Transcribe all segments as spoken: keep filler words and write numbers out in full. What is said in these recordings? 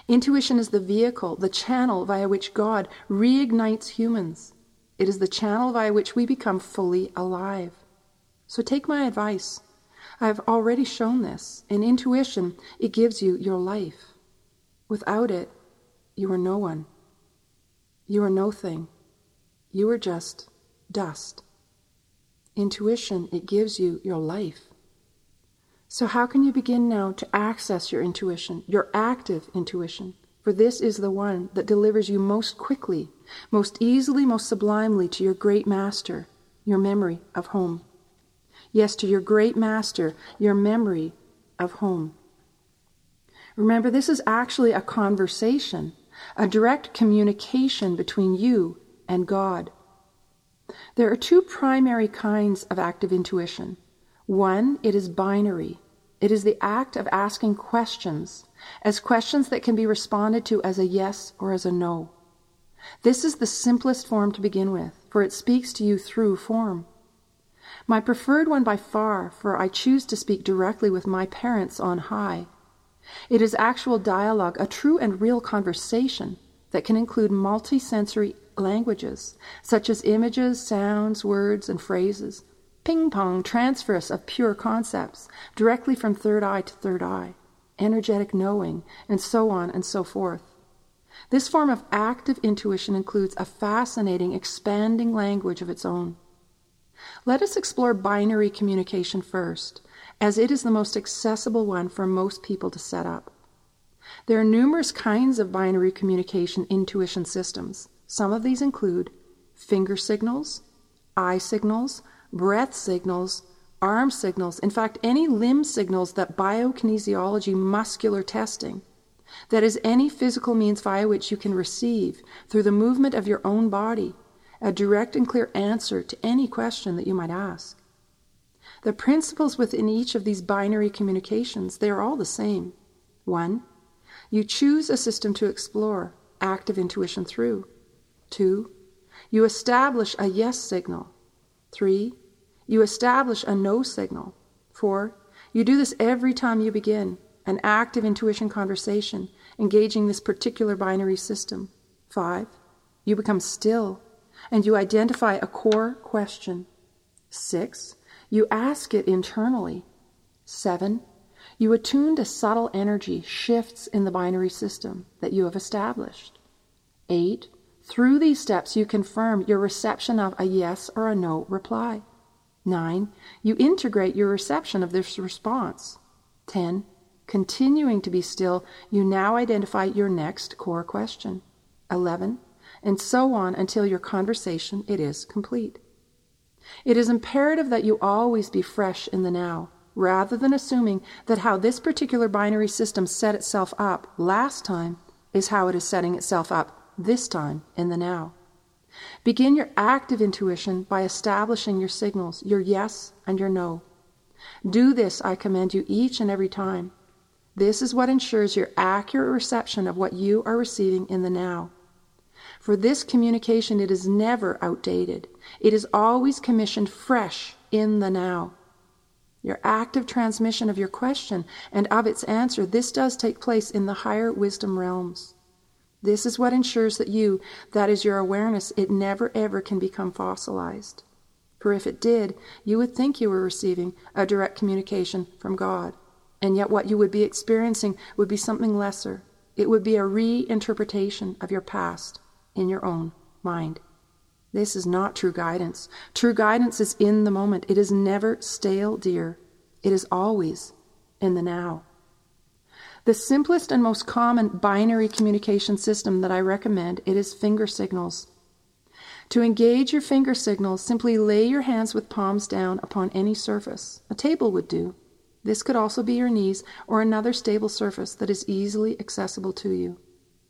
Intuition is the vehicle, the channel via which God reignites humans. It is the channel via which we become fully alive. So take my advice. I have already shown this. In intuition, it gives you your life. Without it, you are no one. You are no thing. You are just dust. Intuition, it gives you your life. So how can you begin now to access your intuition, your active intuition? For this is the one that delivers you most quickly, most easily, most sublimely to your great master, your memory of home. Yes, to your great master, your memory of home. Remember, this is actually a conversation, a direct communication between you and God. There are two primary kinds of active intuition. One, it is binary. It is the act of asking questions, as questions that can be responded to as a yes or as a no. This is the simplest form to begin with, for it speaks to you through form. My preferred one by far, for I choose to speak directly with my parents on high. It is actual dialogue, a true and real conversation that can include multi-sensory languages, such as images, sounds, words, and phrases, ping-pong transfers of pure concepts, directly from third eye to third eye, energetic knowing, and so on and so forth. This form of active intuition includes a fascinating, expanding language of its own. Let us explore binary communication first, as it is the most accessible one for most people to set up. There are numerous kinds of binary communication intuition systems. Some of these include finger signals, eye signals, breath signals, arm signals, in fact, any limb signals that biokinesiology muscular testing, that is, any physical means via which you can receive, through the movement of your own body, a direct and clear answer to any question that you might ask. The principles within each of these binary communications, they are all the same. One, you choose a system to explore active intuition through. Two, you establish a yes signal. Three, you establish a no signal. Four, you do this every time you begin an active intuition conversation engaging this particular binary system. Five, you become still and you identify a core question. Six, you ask it internally. Seven, you attune to subtle energy shifts in the binary system that you have established. Eight, through these steps you confirm your reception of a yes or a no reply. Nine, you integrate your reception of this response. Ten, continuing to be still, you now identify your next core question. Eleven, and so on until your conversation it is complete. It is imperative that you always be fresh in the now, rather than assuming that how this particular binary system set itself up last time is how it is setting itself up this time in the now. Begin your active intuition by establishing your signals, your yes and your no. Do this, I commend you, each and every time. This is what ensures your accurate reception of what you are receiving in the now. For this communication, it is never outdated. It is always commissioned fresh in the now. Your active transmission of your question and of its answer, this does take place in the higher wisdom realms. This is what ensures that you, that is your awareness, it never ever can become fossilized. For if it did, you would think you were receiving a direct communication from God. And yet what you would be experiencing would be something lesser. It would be a reinterpretation of your past in your own mind. This is not true guidance. True guidance is in the moment. It is never stale, dear. It is always in the now. The simplest and most common binary communication system that I recommend, it is finger signals. To engage your finger signals, simply lay your hands with palms down upon any surface. A table would do. This could also be your knees or another stable surface that is easily accessible to you.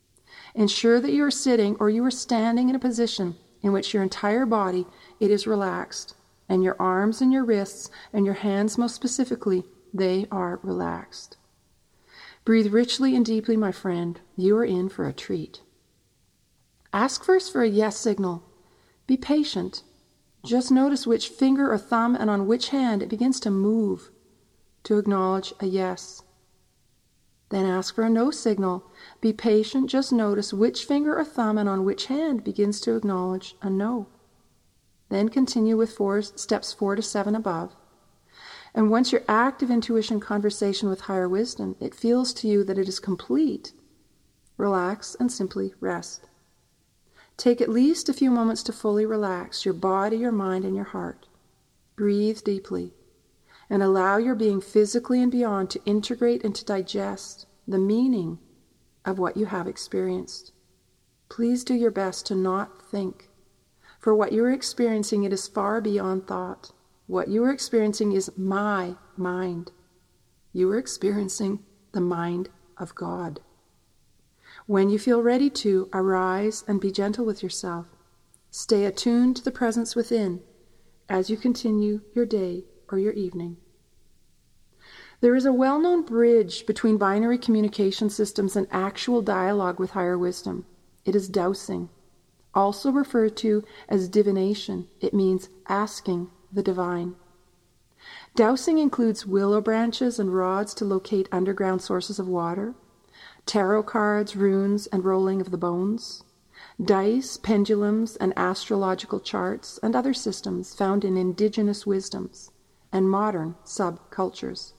Ensure that you are sitting or you are standing in a position in which your entire body, it is relaxed, and your arms and your wrists and your hands most specifically, they are relaxed. Breathe richly and deeply, my friend. You are in for a treat. Ask first for a yes signal. Be patient. Just notice which finger or thumb and on which hand it begins to move to acknowledge a yes. Then ask for a no signal. Be patient, just notice which finger or thumb and on which hand begins to acknowledge a no. Then continue with four, steps four to seven above. And once your active intuition conversation with higher wisdom, it feels to you that it is complete, relax and simply rest. Take at least a few moments to fully relax your body, your mind, and your heart. Breathe deeply and allow your being physically and beyond to integrate and to digest the meaning of what you have experienced. Please do your best to not think. For what you are experiencing, it is far beyond thought. What you are experiencing is my mind. You are experiencing the mind of God. When you feel ready to, arise and be gentle with yourself. Stay attuned to the presence within as you continue your day or your evening. There is a well-known bridge between binary communication systems and actual dialogue with higher wisdom. It is dowsing, also referred to as divination. It means asking the divine. Dowsing includes willow branches and rods to locate underground sources of water, tarot cards, runes, and rolling of the bones, dice, pendulums, and astrological charts, and other systems found in indigenous wisdoms and modern subcultures.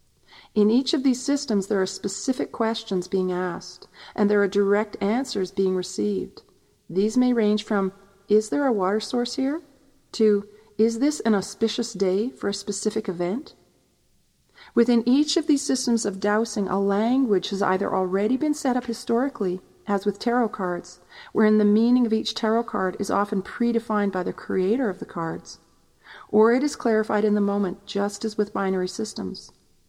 In each of these systems, there are specific questions being asked, and there are direct answers being received. These may range from, is there a water source here? To, is this an auspicious day for a specific event? Within each of these systems of dowsing, a language has either already been set up historically, as with tarot cards, wherein the meaning of each tarot card is often predefined by the creator of the cards, or it is clarified in the moment, just as with binary systems.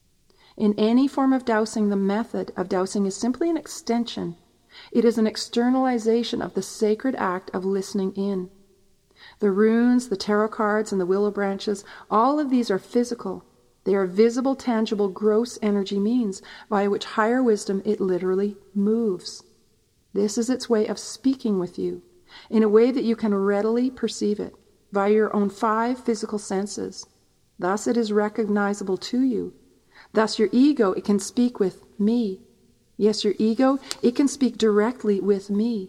In any form of dowsing, the method of dowsing is simply an extension. It is an externalization of the sacred act of listening in. The runes, the tarot cards, and the willow branches, all of these are physical. They are visible, tangible, gross energy means by which higher wisdom, it literally moves. This is its way of speaking with you, in a way that you can readily perceive it, via your own five physical senses. Thus it is recognizable to you. Thus your ego, it can speak with me. Yes, your ego, it can speak directly with me.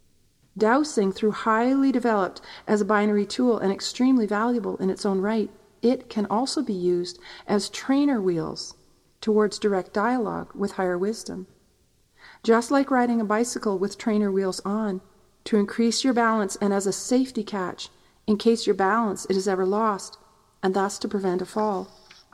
Dowsing, through highly developed as a binary tool and extremely valuable in its own right, it can also be used as trainer wheels towards direct dialogue with higher wisdom. Just like riding a bicycle with trainer wheels on, to increase your balance and as a safety catch in case your balance it is ever lost, and thus to prevent a fall.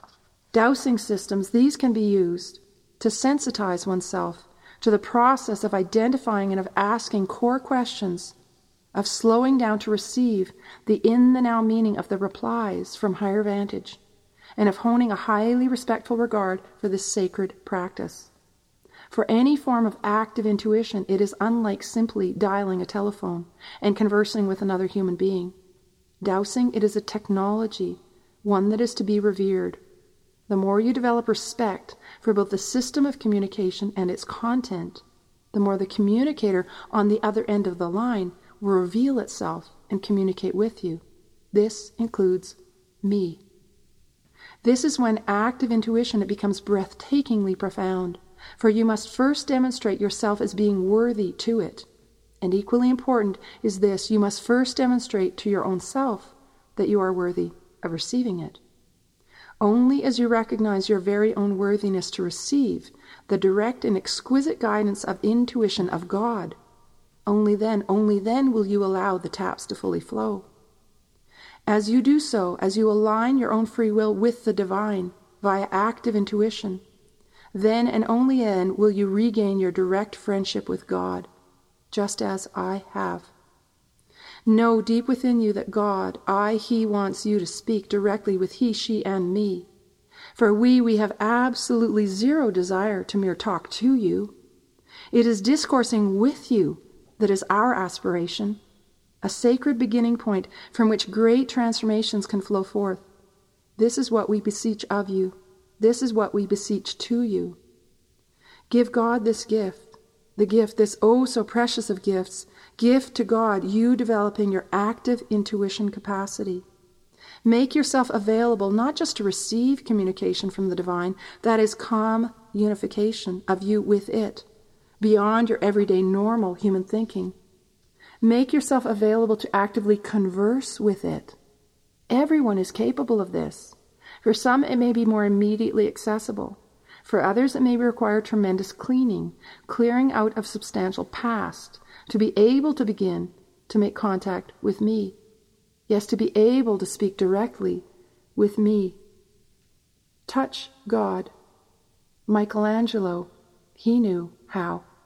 Dowsing systems, these can be used to sensitize oneself to the process of identifying and of asking core questions, of slowing down to receive the in-the-now meaning of the replies from higher vantage, and of honing a highly respectful regard for this sacred practice. For any form of active intuition, it is unlike simply dialing a telephone and conversing with another human being. Dowsing, it is a technology, one that is to be revered. The more you develop respect for both the system of communication and its content, the more the communicator on the other end of the line will reveal itself and communicate with you. This includes me. This is when active intuition, it becomes breathtakingly profound, for you must first demonstrate yourself as being worthy to it. And equally important is this, you must first demonstrate to your own self that you are worthy of receiving it. Only as you recognize your very own worthiness to receive the direct and exquisite guidance of intuition of God, only then, only then will you allow the taps to fully flow. As you do so, as you align your own free will with the divine via active intuition, then and only then will you regain your direct friendship with God, just as I have. Know deep within you that God, I, He wants you to speak directly with He, She, and me. For we, we have absolutely zero desire to mere talk to you. It is discoursing with you that is our aspiration, a sacred beginning point from which great transformations can flow forth. This is what we beseech of you. This is what we beseech to you. Give God this gift, the gift, this oh so precious of gifts, gift to God, you developing your active intuition capacity. Make yourself available not just to receive communication from the divine, that is, come unification of you with it, beyond your everyday normal human thinking. Make yourself available to actively converse with it. Everyone is capable of this. For some, it may be more immediately accessible. For others, it may require tremendous cleaning, clearing out of substantial past, to be able to begin to make contact with me. Yes, to be able to speak directly with me. Touch God. Michelangelo, he knew how.